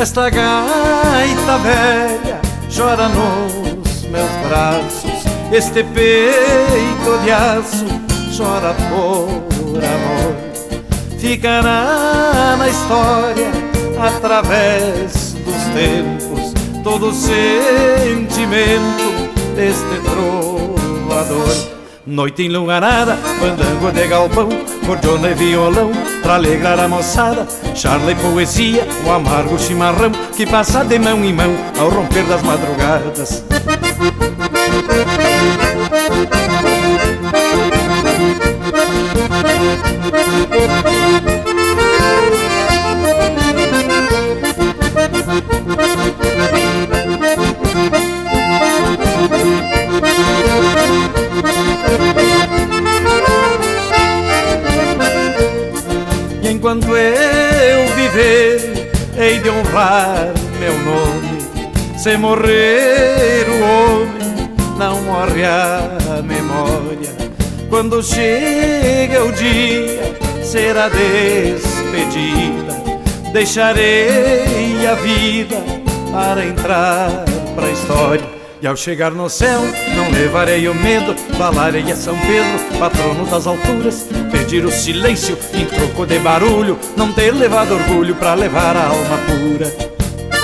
Esta gaita velha chora nos meus braços, este peito de aço chora por amor. Ficará na história, através dos tempos, todo o sentimento deste trovador. Noite enluarada, fandango de galpão, cordiona e violão, pra alegrar a moçada, charla e poesia, o amargo chimarrão que passa de mão em mão ao romper das madrugadas. E enquanto eu viver, hei de honrar meu nome. Se morrer o homem, não morre a memória. Quando chega o dia, será despedida. Deixarei a vida para entrar pra história. E ao chegar no céu, não levarei o medo, falarei a São Pedro, patrono das alturas, pedir o silêncio em troco de barulho, não ter levado orgulho pra levar a alma pura.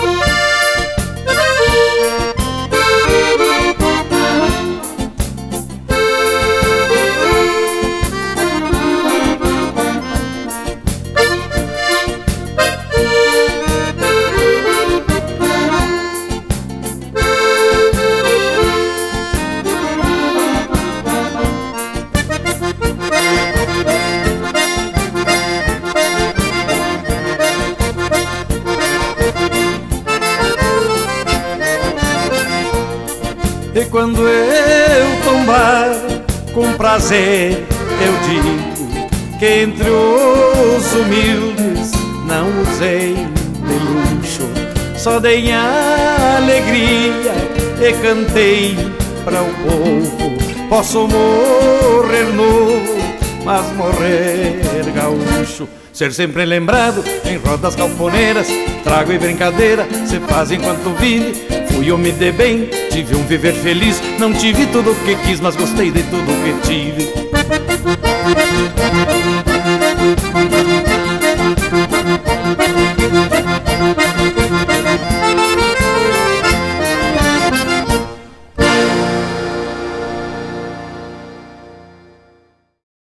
E quando eu tombar com prazer, eu digo que entre os humildes não usei de luxo, só dei alegria e cantei para o povo. Posso morrer novo, mas morrer gaúcho. Ser sempre lembrado em rodas galponeiras, trago e brincadeira se faz enquanto vive. Fui homem de bem, tive um viver feliz, não tive tudo o que quis, mas gostei de tudo o que tive.